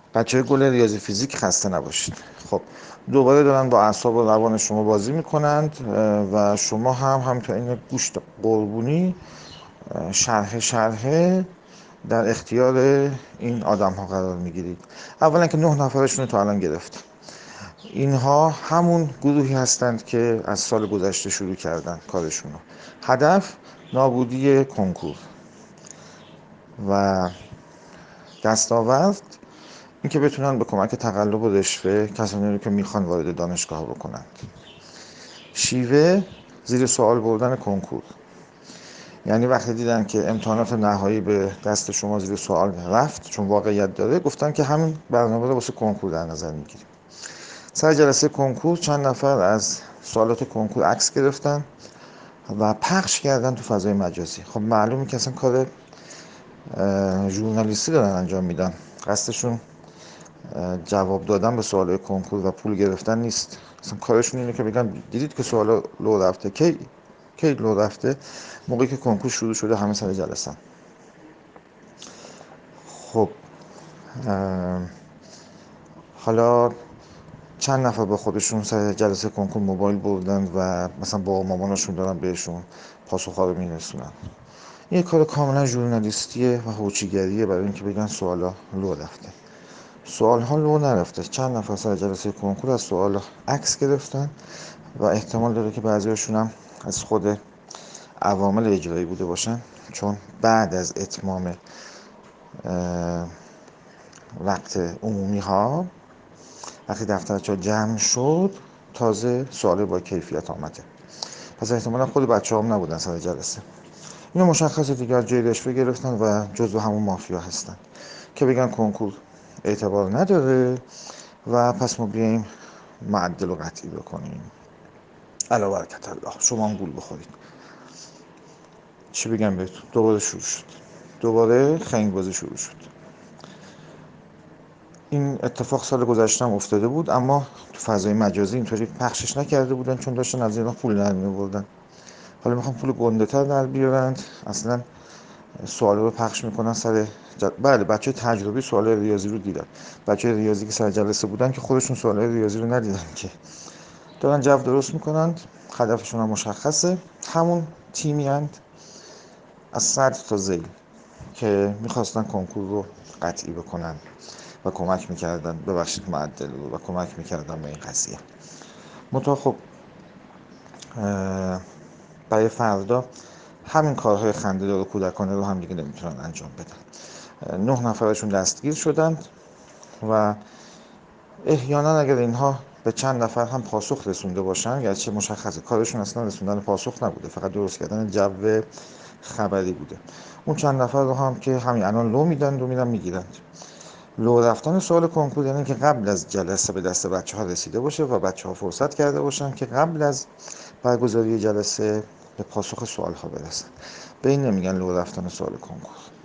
بچه گل ریاضی فیزیک خسته نباشید. خب دوباره دارن با اعصاب و روان شما بازی میکنند و شما هم همینطور این گوشت قربونی شرح در اختیار این آدم ها قرار میگیرید. اولا که 9 نفرشون رو تا الان گرفت. اینها همون گروهی هستند که از سال گذشته شروع کردن کارشون رو. هدف نابودی کنکور و دستاورد این که بتونن به کمک تقلب و رشوه کسانی رو که میخوان وارد دانشگاه بکنند. شیوه زیر سوال بردن کنکور، یعنی وقتی دیدن که امتحانات نهایی به دست شما زیر سوال رفت چون واقعیت داره، گفتن که همین برنامه رو واسه کنکور در نظر میگیریم. سر جلسه کنکور چند نفر از سوالات کنکور عکس گرفتن و پخش کردن تو فضای مجازی. خب معلومه که اصلا کار ژورنالیستی دارن انجام میدن، قصدشون جواب دادن به سوالای کنکور و پول گرفتن نیست. اصلا کارشون اینه که بگن دیدید که سوالا لو رفته. کی لو رفته؟ موقعی که کنکور شروع شده همه سر جلسن. خب حالا چند نفر با خودشون سر جلسه کنکور موبایل بردن و مثلا با مامانشون دارن بهشون پاسخ‌ها رو میرسونن. این کار کاملا ژورنالیستیه و هوچیگریه برای اینکه بگن سوالا لو رفته. سوال ها لو نرفته. چند نفر سر جلسه کنکور از سوال عکس گرفتن و احتمال داره که بعضی‌هاشون هم از خود عوامل اجرایی بوده باشن، چون بعد از اتمام وقت عمومی ها وقتی دفترچه جمع شد تازه سوال با کیفیت آمده. پس احتمالا خود بچه هم نبودن سر جلسه. اینو مشخصه دیگه از جای رشوه گرفتن و جزو همون مافیا هستن که بگن کنکور اعتبار نداره و پس ما بیاییم معدل و قطعی بکنیم. علا برکت الله، شما هم گول بخورید. چی بگم بهتون؟ دوباره شروع شد، دوباره خنگ بازی شروع شد. این اتفاق سال گذشته هم افتاده بود، اما تو فضای مجازی اینطوری پخشش نکرده بودن چون داشتن از اینا پول در می‌آوردن. حالا میخوام پول گنده‌تر در بیارند، اصلا سوالا رو پخش میکنن سر بله بچه تجربی سوال ریاضی رو دیدن. بچه ریاضی که سر جلسه بودن که خودشون سوال ریاضی رو ندیدن، که دارن جو درست میکنن. هدفشون هم مشخصه، همون تیمی هند از صدر تا ذیل که میخواستن کنکور رو قطعی بکنن و کمک میکردن، ببخشید معدل رو، و کمک میکردن به این قضیه. منتها خب برای فردا همین کارهای خنده‌دار و کودکانه رو هم دیگه نمیتونن انجام بدن. 9 نفرشون دستگیر شدند و احیانا اگر اینها به چند نفر هم پاسخ رسونده باشن، گرچه مشخصه کارشون اصلا رسوندن پاسخ نبوده، فقط درست کردن جو خبری بوده، اون چند نفر رو هم که همین الان لو میدن و میرن میگیرند. لو رفتن سوال کنکور یعنی که قبل از جلسه به دست بچه ها رسیده باشه و بچه ها فرصت کرده باشن که قبل از برگزاری جلسه به پاسخ سوال ها برسن. به این نمیگن لو رفتن سوال کنکور.